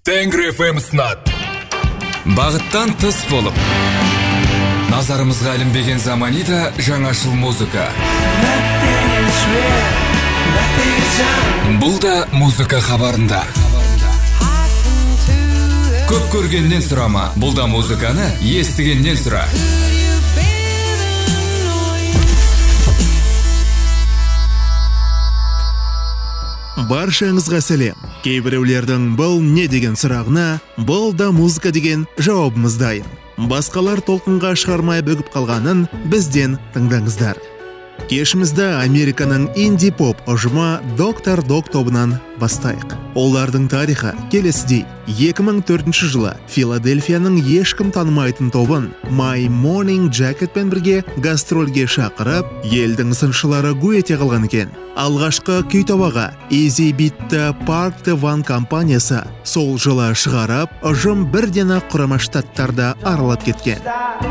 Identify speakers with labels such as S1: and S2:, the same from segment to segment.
S1: Тенгри FM ұсынады.
S2: Бағыттан тыс болып, назарымызға ілінбеген заманида жаңашыл музыка. Бұл да музыка хабарында. Көп көргеннен сұрама, бұл да музыканы естігеннен сұра.
S3: Баршаңызға сәлем. Кейбіреулердің бұл не деген сұрағына, бұл да музыка деген жауабымыз дайын. Басқалар толқынға шығармай бөгіп қалғанын бізден тыңдаңыздар. Кешімізді Американың инди-поп ұжымы Доктор Дог тобынан бастайық. Олардың тарихы келесідей. 2004 жылы Филадельфияның ешкім танымайтын тобын My Morning Jacket пен бірге гастрольге шақырып, елдің сыншылары гу ете қалған екен. Алғашқы күй тобаға Easy Beat'ті Park the One компаниясы сол жылы шығарып, ұжым бірден Құрама Штаттарда аралап кеткен.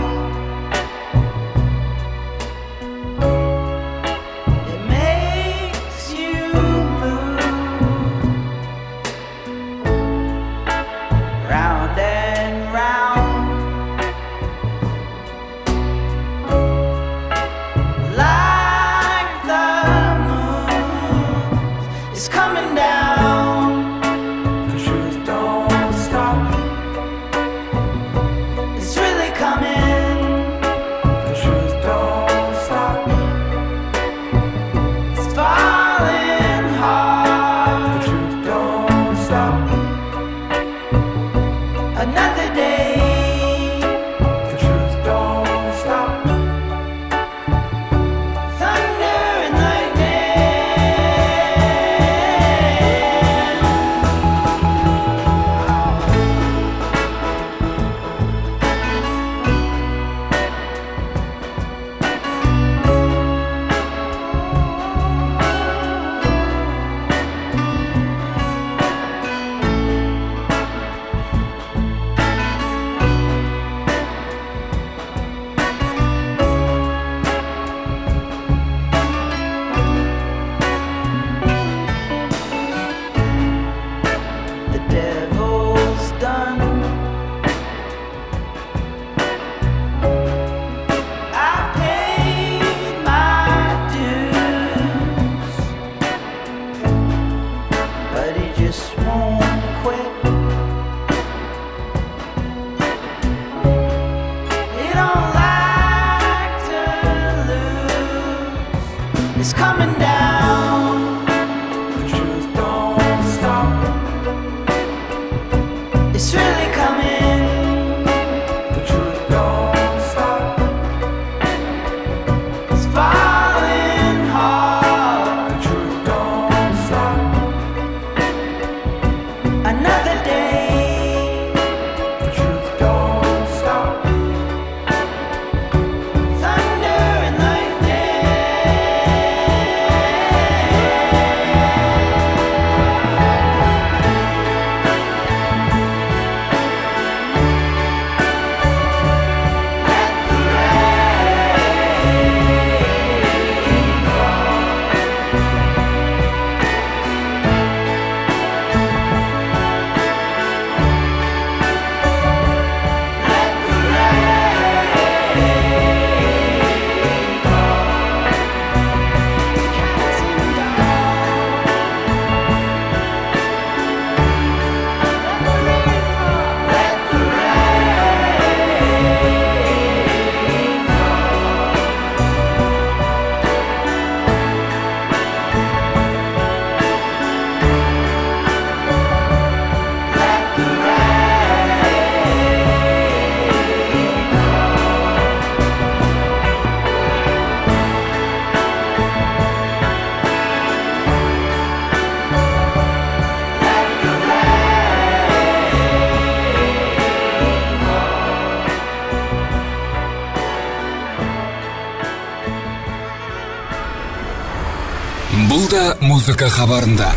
S2: Бұл да музыка хабарында.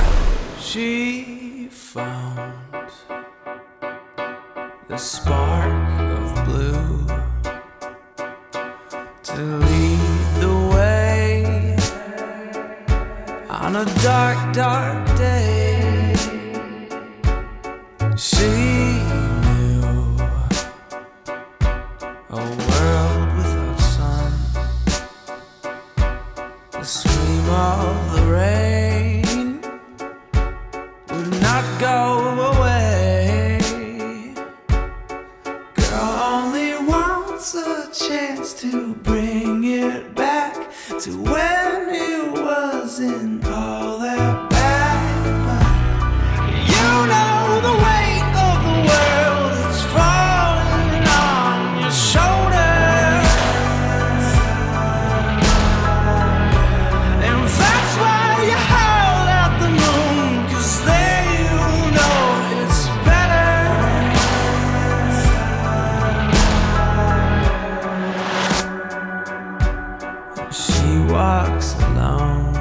S4: She found the spark of blue to lead the way on a dark, dark day. She she knew a world without sun, the scream of the rain would not go away. Girl only wants a chance to bring it back to when it wasn't all that bad. But you know the weight of the world is falling on your shoulders, and that's why you howl at the moon, 'cause there you know it's better. She walks alone,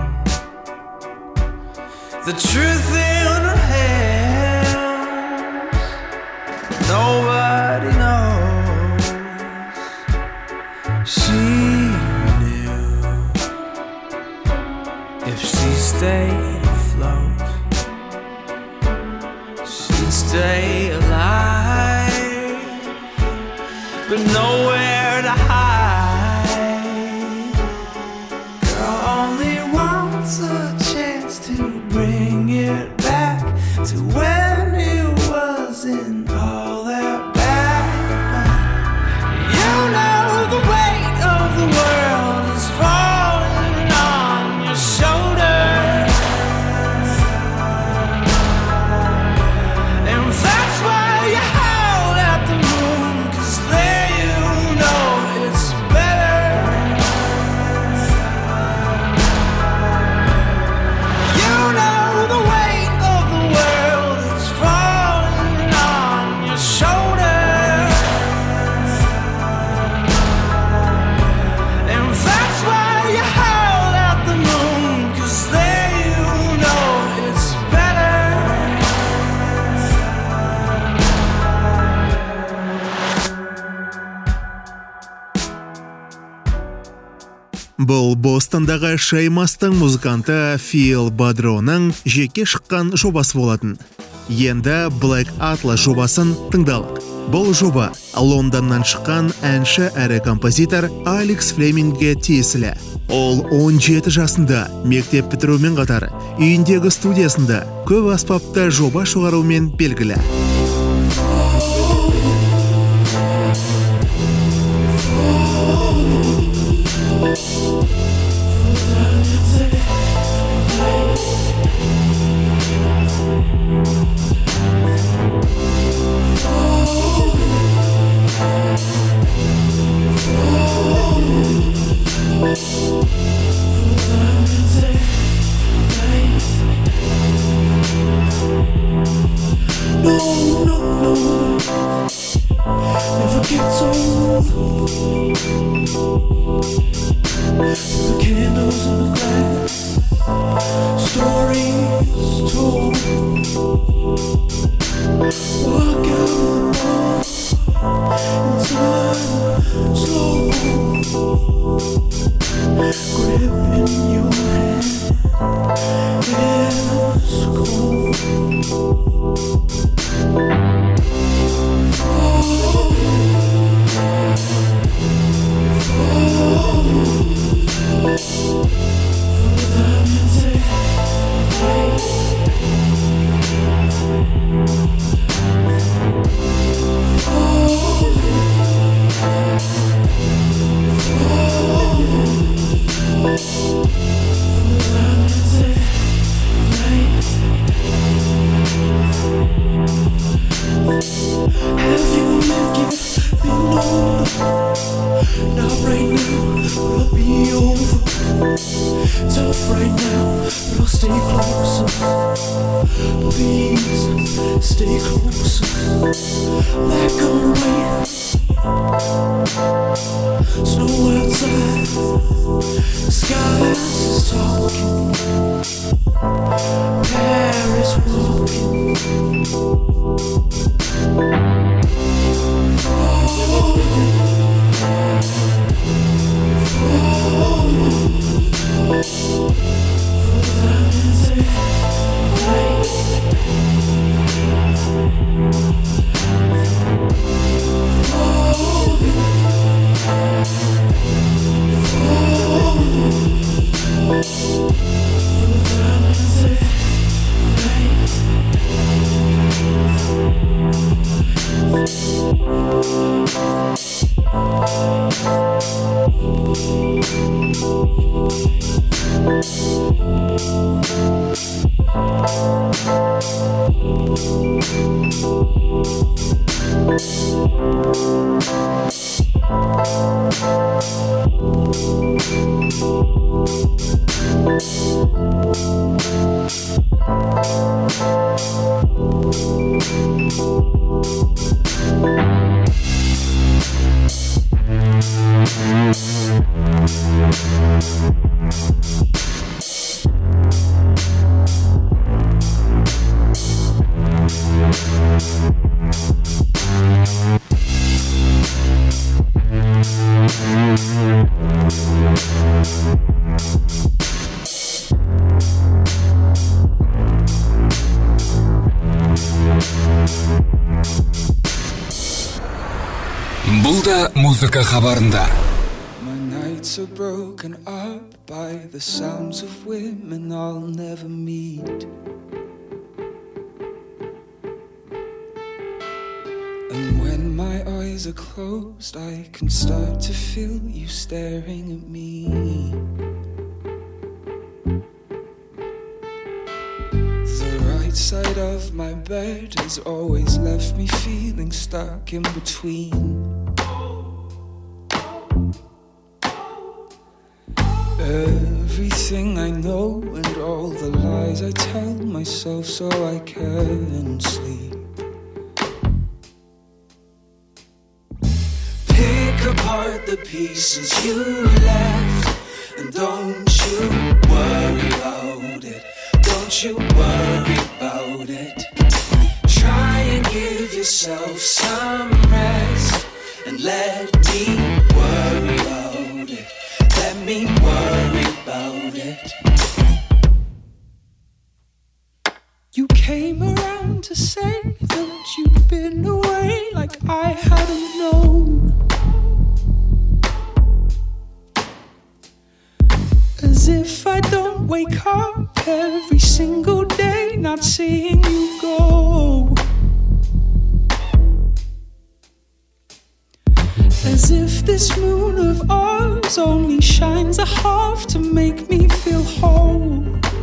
S4: the truth in her hands. Nobody knows. She knew if she stayed afloat, she'd stay alive, but nowhere to hide. Girl only wants a chance to bring it back to when it wasn't all that bad. You know the weight of the world is falling on your shoulders, and that's why you howl at the moon, 'cause there you know it's better. You know the weight of the world is falling on your shoulders, and that's why you howl at the moon, 'cause there you know it's better.
S3: Бұл Бостондағы Шеймастың музыканты Фил Бадроның жеке шыққан жобасы болатын. Енді Black Atlas жобасын тыңдалық. Бұл жоба Лондоннан шыққан әнші әрі композитор Алекс Флемингге тиесілі. Ол 17 жасында мектеп бітірумен қатар үйіндегі студиясында көп аспапта жоба шығарумен белгілі.
S4: Stay closer, let go away. Snow outside, the skies is talking. Paris walking. For the
S2: Бұл да музыка хабарында.
S4: My nights are broken up by the sounds of women I'll never meet. And when my eyes are closed, I can start to feel you staring at me. The right side of my bed has always left me feeling stuck in between. Everything I know and all the lies I tell myself so I can sleep. Pick apart the pieces you left, and don't you worry about it. Don't you worry about it. Try and give yourself some rest, and let me worry about it. Let me worry about it. You came around to say that you'd been away like I hadn't known. As if I don't wake up every single day not seeing you go. As if this moon of ours only shines a half to make me feel whole.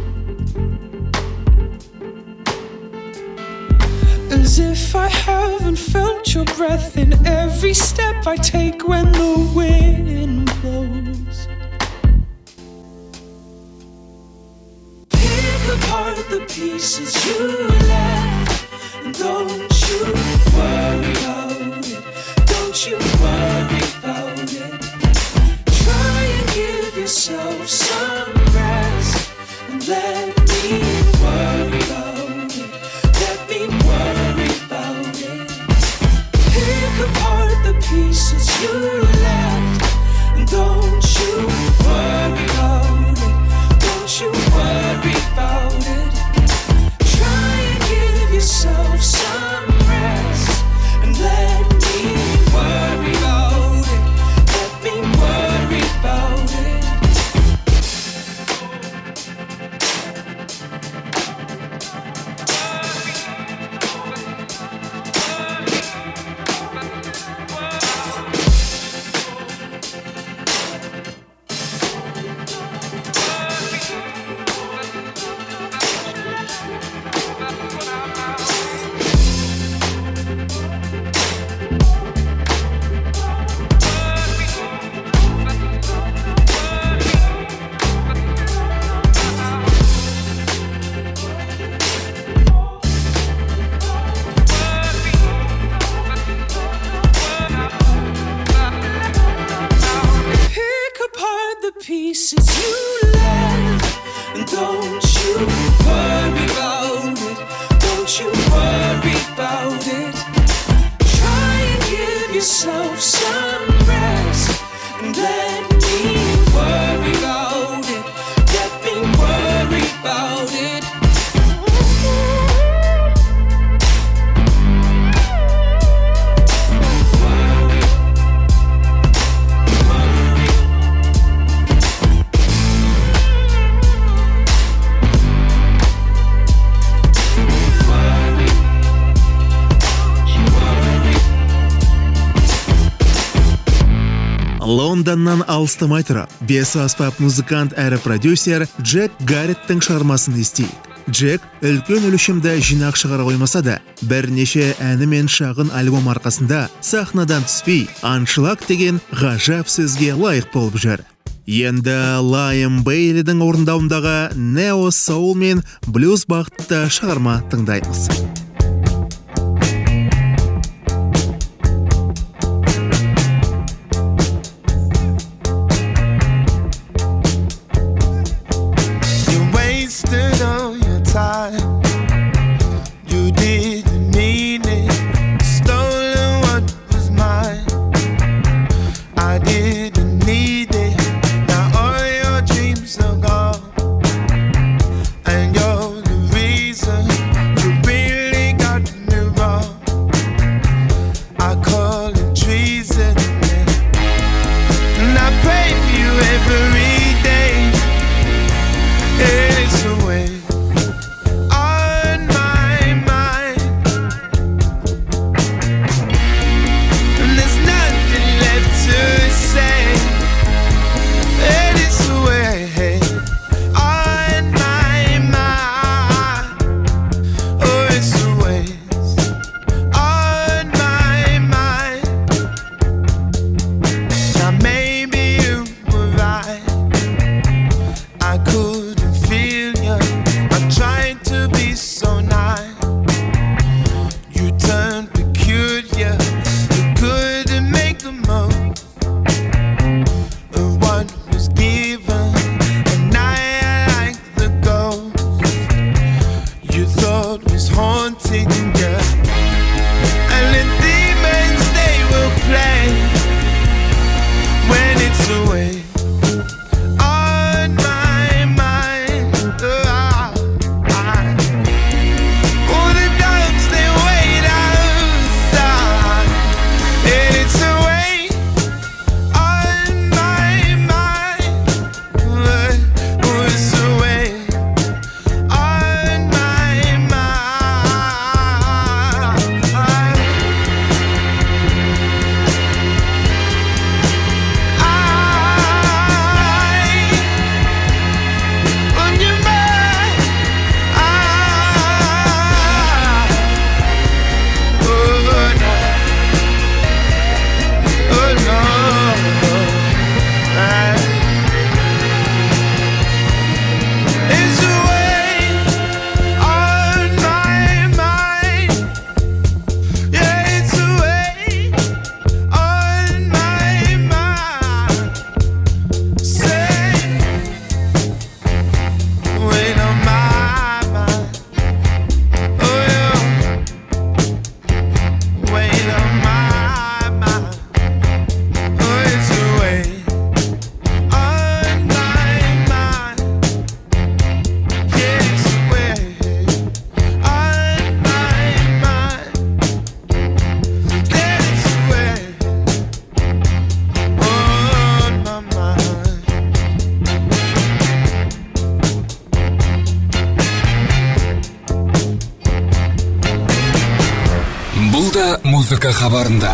S4: As if I haven't felt your breath in every step I take when the wind blows. Pick apart the pieces you left, and don't you worry about it. Don't you worry about it. Try and give yourself some rest, and let me worry about it. Let me worry about it. Pick apart the pieces you left, and don't you worry about it. Don't you worry about it. Try and give yourself some rest, and let me worry about it. Let me worry about it. Pieces you left, and don't you worry about it. Don't you worry about it. Try and give yourself some rest, and let me worry about it. Let me worry about it. Worry.
S3: Лондоннан алыстамай тұрып, бес аспап музыкант әрі продюсер Джек Гарреттің шығармасын естейік. Джек үлкен өлшемді жинақ шығара қоймаса да, бірнеше әні мен шағын альбом арқасында сахнадан түспей, аншлаг деген ғажап сөзге лайық болып жүр. Енді Лайм Бейлидің орындауындағы нео соул мен блюз бағытта шығарма тыңдаймыз.
S2: Музыка хабарында.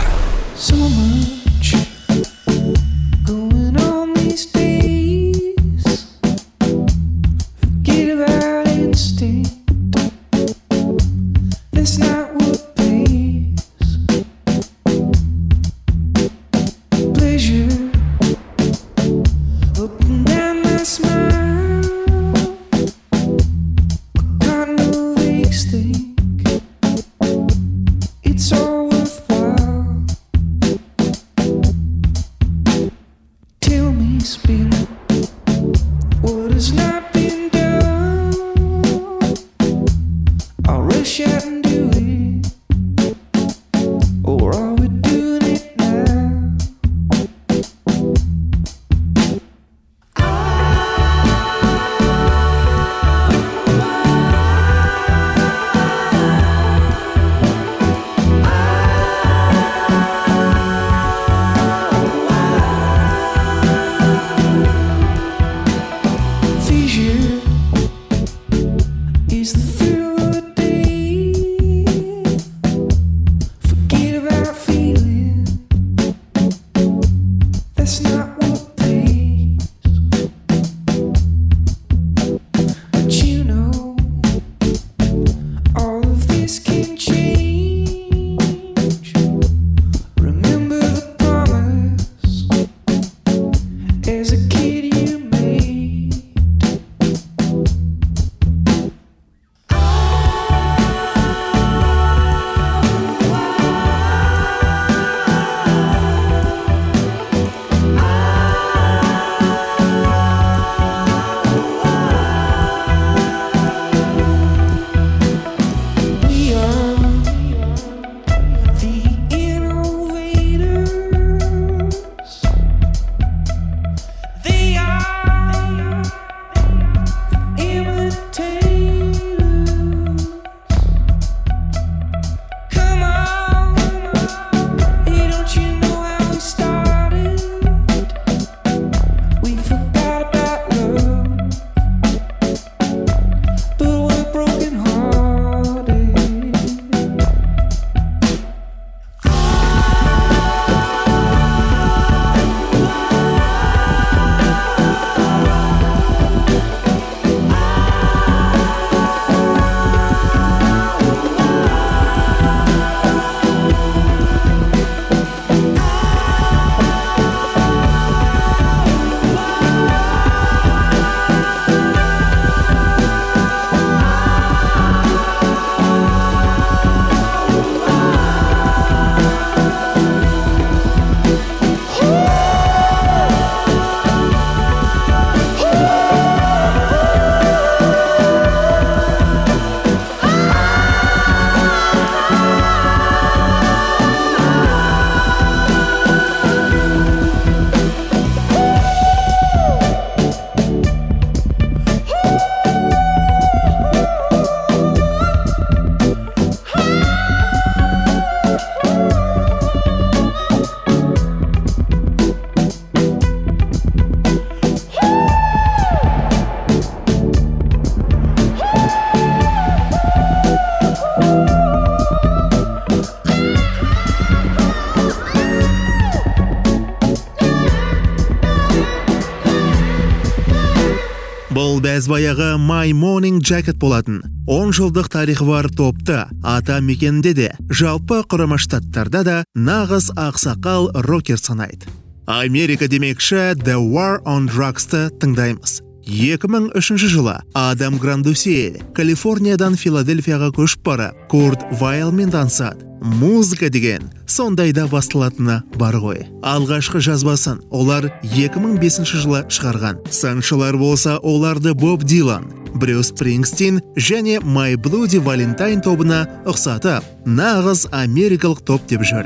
S3: Бұл бәз баяғы My Morning Jacket болатын. 10 жылдық тарихы бар топты ата мекенде де, жалпы Құрама Штаттарда да нағыз ақсақал рокер санайды. Америка демекші The War on Drugs'ты тыңдаймыз. 2003 жылы Адам Грандусиэль Калифорниядан Филадельфияға көшіп барып, Курт Вайлмен танысады. Музыка деген сондайда басталатыны бар ғой. Алғашқы жазбасын олар 2005 жылы шығарған. Саншылар болса оларды Боб Дилан, Брюс Спрингстин және My Bloody Valentine тобына ұқсатып, нағыз америкалық топ деп жүр.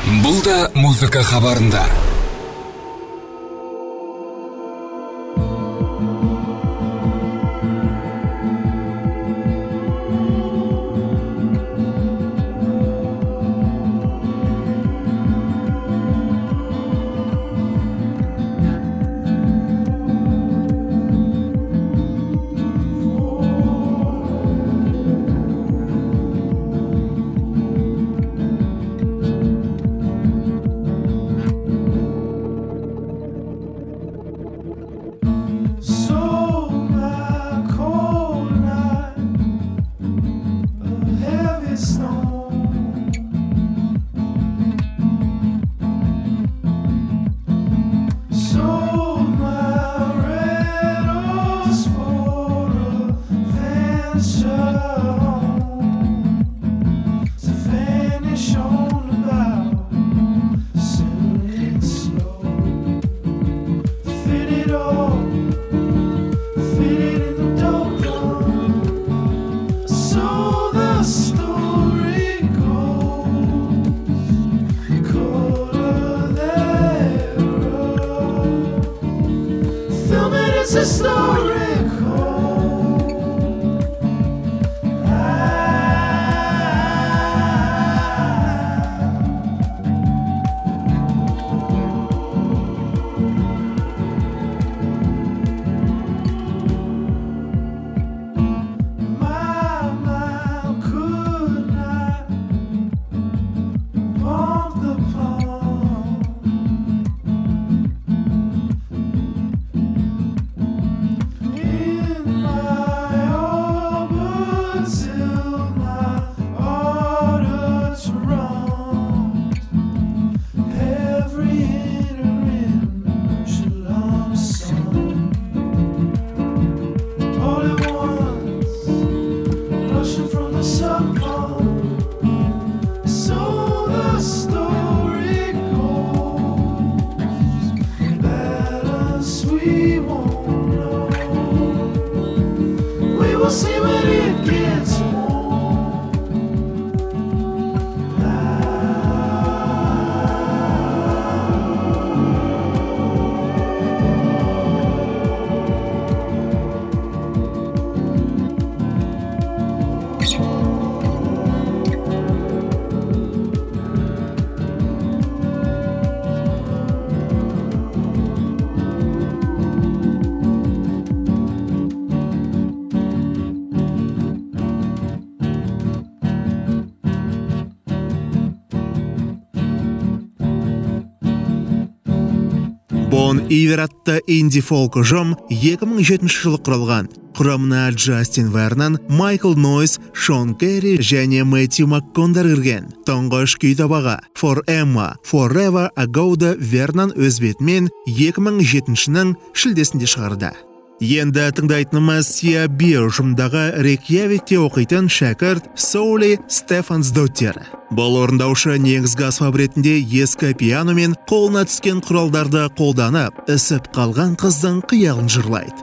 S2: Бұл да музыка хабарында.
S3: Bon Iver атты инди-фолк ұжым 2007 жылы құралған. Құрамына Джастин Вернон, Майкл Нойс, Шон Керри және Мэтью Маккондар кірген. Тұңғыш күй табаға For Emma, Forever Ago'ды Вернон өз бетімен 2007-нің шілдесінде шығарды. Енді тыңдайтынымыз Sia Beer ұжымдағы Рейкьявикте оқитын шәкірт Соули Стефансдоттер. Бұл орындаушы негізгі аспап ретінде ескі пиано мен қолына түскен құралдарды қолданып, ісіп қалған қыздың қиялын жырлайды.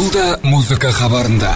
S2: Бұл да музыка хабарында.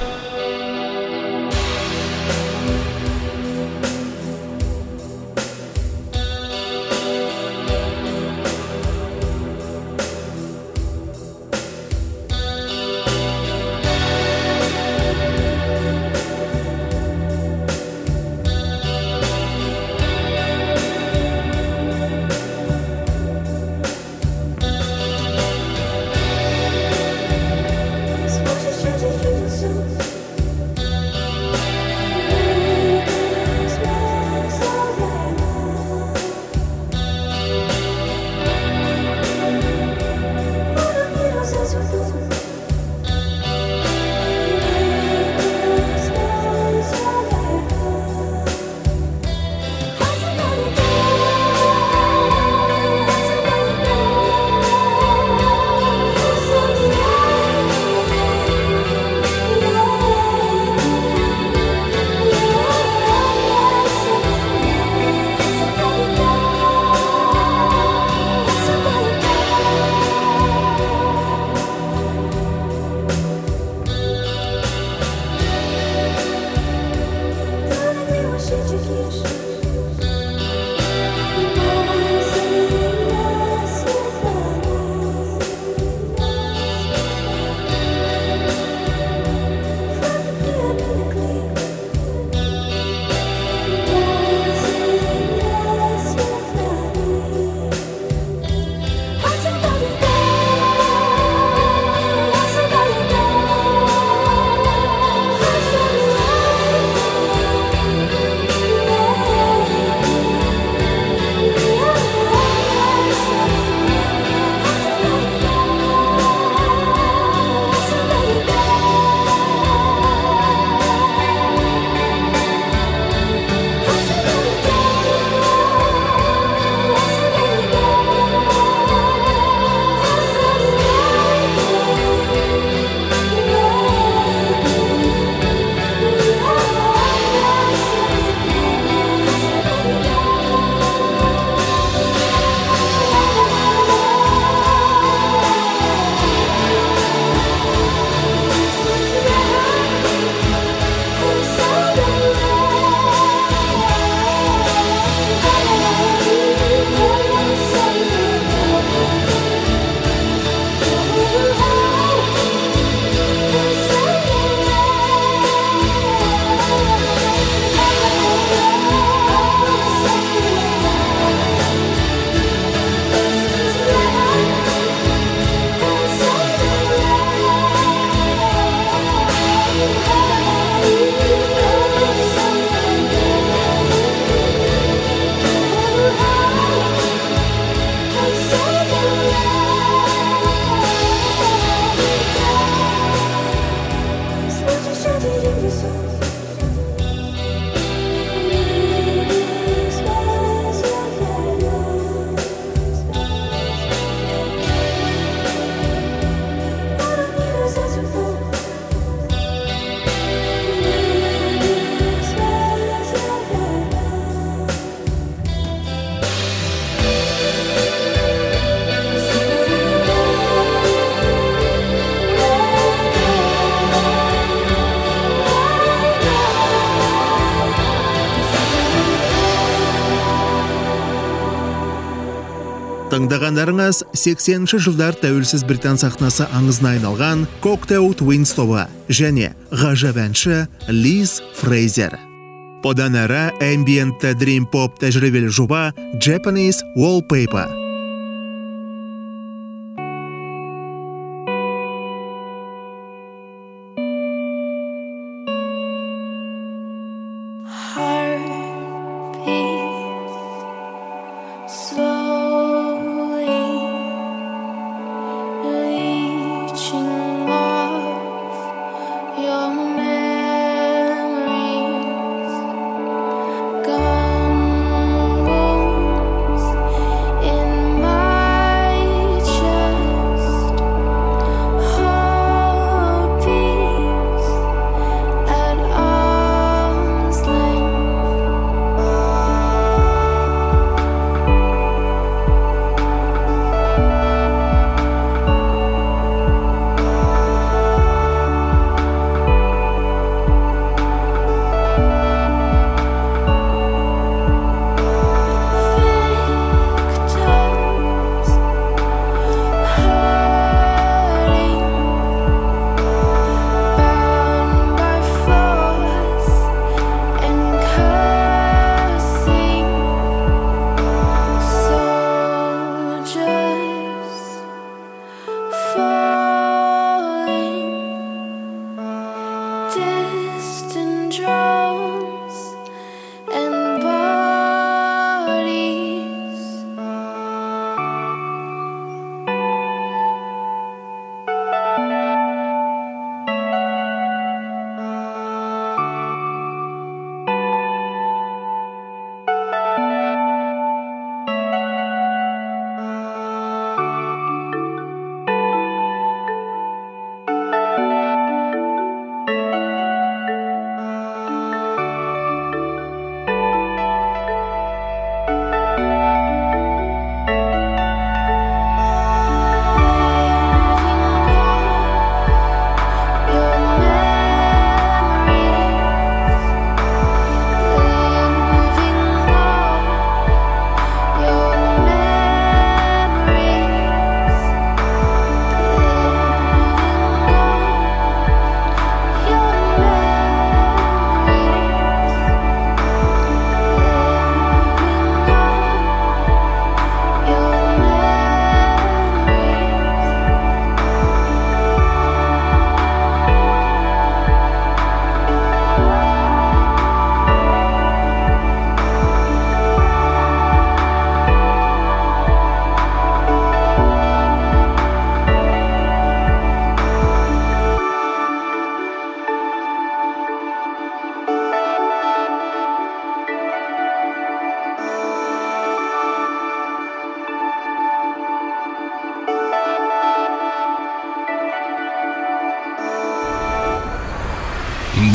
S3: Тыңдағандарыңыз 80-ші жылдар тәуелсіз британ сахнасы аңызына айналған Cocktail Twins тобы және ғажап әнші Лиз Фрейзер. Одан әрі ambient dream pop тәжірибелі жоба Japanese Wallpaper.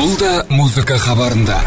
S2: Бұл да музыка хабарында.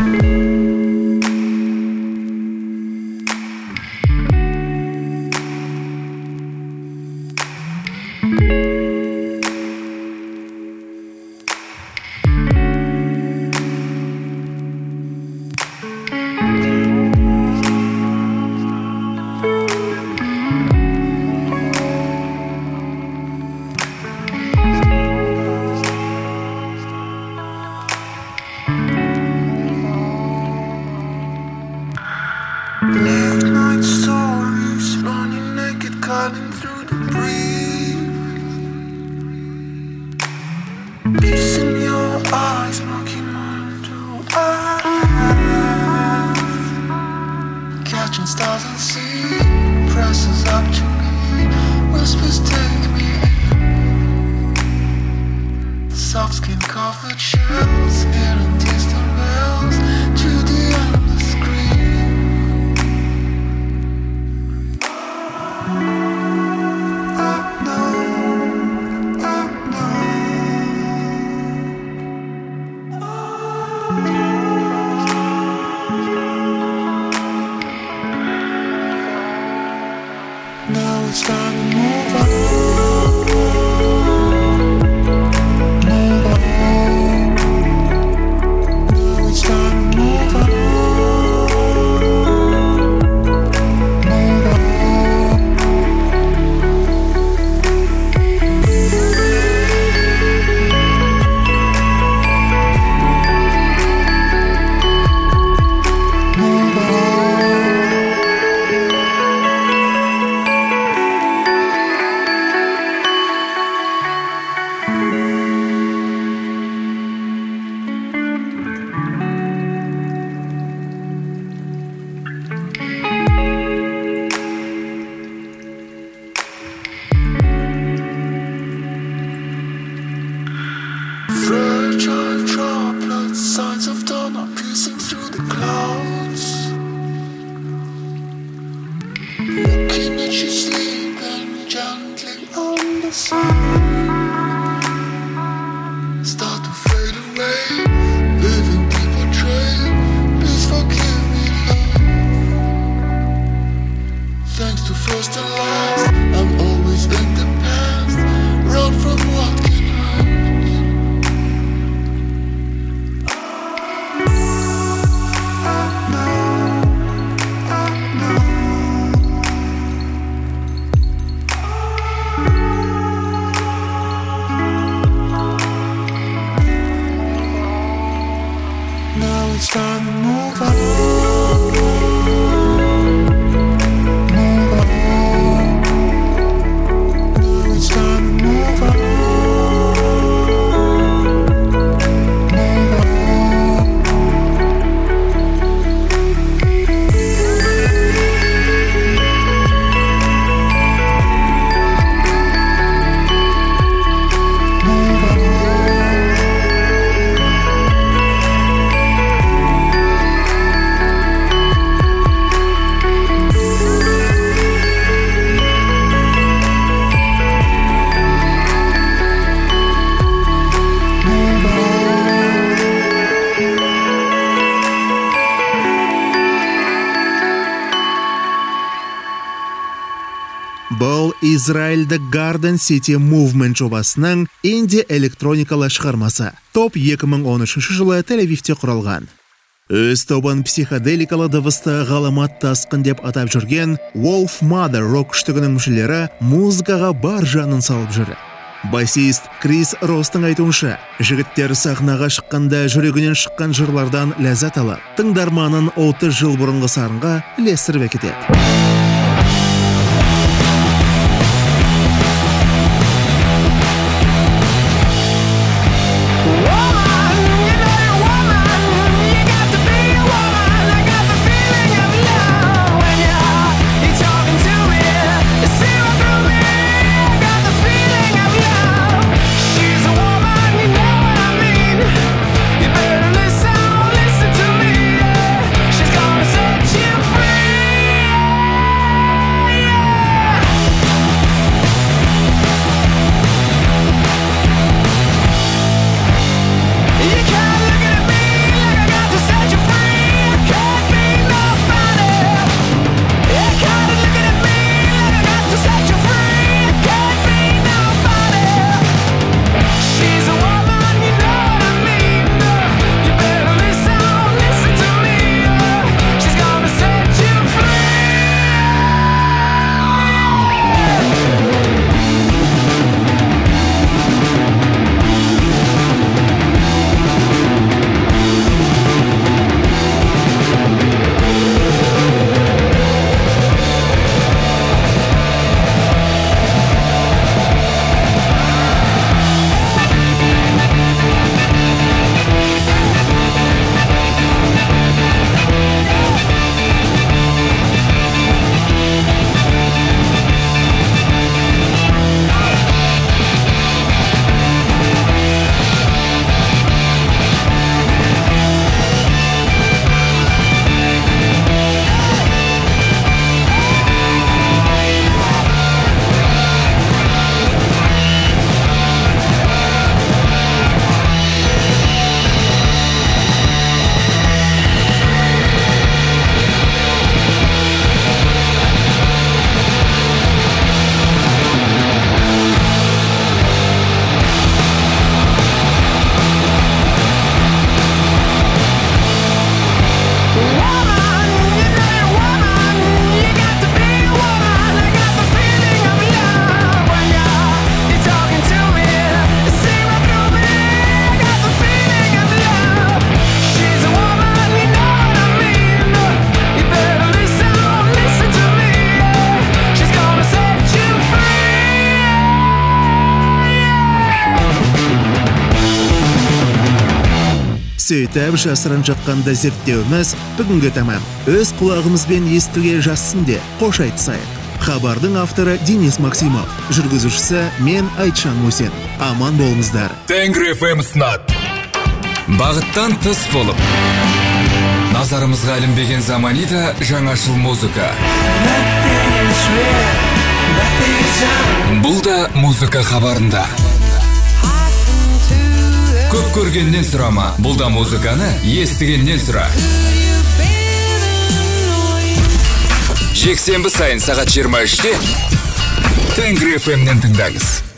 S4: Late night stories, running naked, cutting through the breeze. Peace in your eyes, knocking onto eyes. Catching stars and sea, presses up to me, whispers take me in. Soft skin covered shells, hearing distant bells to the endless screen. Now it's time to move on. Move on. Now it's time to move on. Move on. Move on. Fragile droplets, signs of dawn are piercing through the clouds. Looking at you sleeping gently on the sun. Start to fade away, leaving deeper trail. Please forgive me, love. Thanks to first and last, I'm always in the past. Run from what can hurt. Now it's time to move on. Move on. Now it's time to move on. Move on. Move on.
S3: Бұл Израильді Garden City Movement жобасының инди-электроникалы шығармасы. Топ 2013 жылы Тель-Авивте құралған. Өз тобын психоделикалы дыбысты ғаламат тасқын деп атап жүрген Wolf Mother рок күштігінің мүшелері музыкаға бар жанын салып жүр. Басист Крис Ростың айтуынша, жігіттер сахнаға шыққанда жүрегінен шыққан жырлардан ләззат алып, тыңдарманын 30 жыл бұрынғы сарынға ілестіріп әкетеді.
S4: She's gonna set you free.
S3: сөйтіп жасырын жатқанда зерттеуіміз бүгінгі тамам. Өз құлағымызбен естуге жазсын де қош айтсайық. Хабардың авторы Денис Максимов, жүргізушісі мен Айтжан Мусин. Аман болыңыздар.
S2: Тенгри FM ұсынады. Бағыттан тыс болып назарымызға ілінбеген замани да жаңашыл музыка. Бұл да музыка хабарында. Көп көргеннен сұрама, бұл да музыканы естігеннен сұра. Жексенбі сайын сағат 23-те Тенгри FM-нен тыңдаңыз.